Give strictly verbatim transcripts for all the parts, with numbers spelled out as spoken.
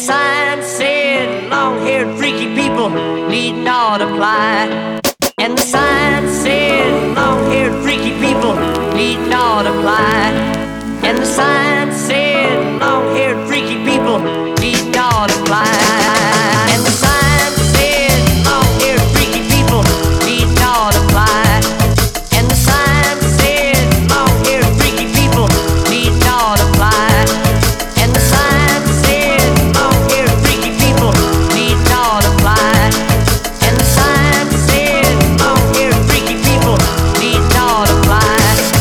sign said, long-haired freaky people need not apply. And the sign said, long-haired freaky people need not apply. And the sign said, long-haired freaky people need not apply. And the sign said, long-haired freaky people need not apply. And the sign said, long-haired freaky people need not apply. And the sign said, long-haired freaky people need not apply. And the sign said, long-haired freaky people need not apply.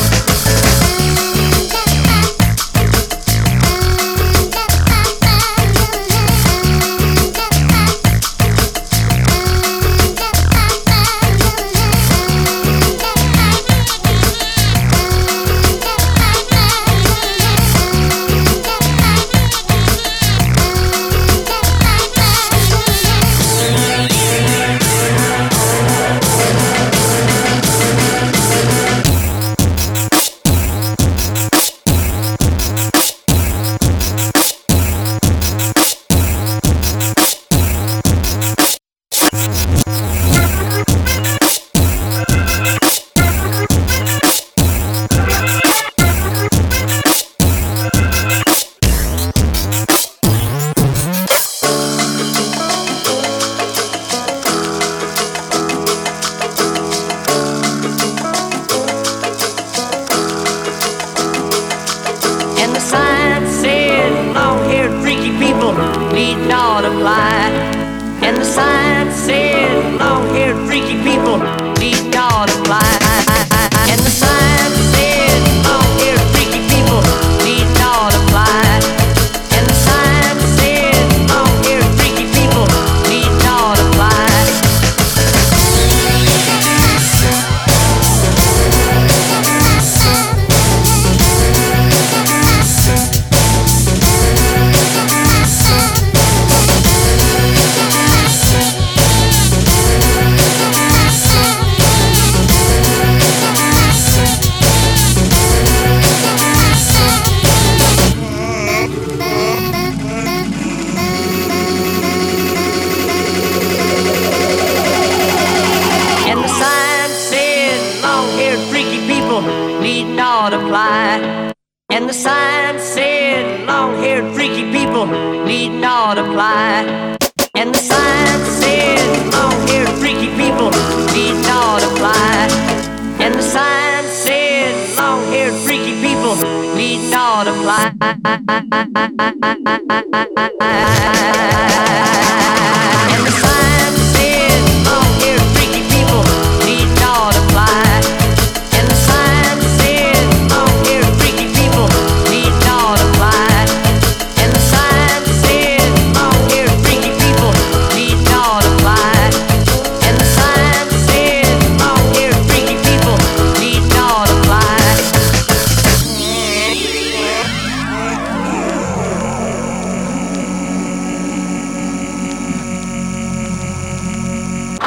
And the sign said, long-haired freaky people need not apply. And the sign said, long-haired freaky people need not apply. And the sign said, long-haired freaky people need not apply. And the sign said, long-haired freaky people need not apply. And the sign said, long-haired freaky people need not apply. And the sign said, long-haired freaky people need not apply. And the sign said, long-haired freaky people need not apply. And the sign said, long-haired freaky people need not apply.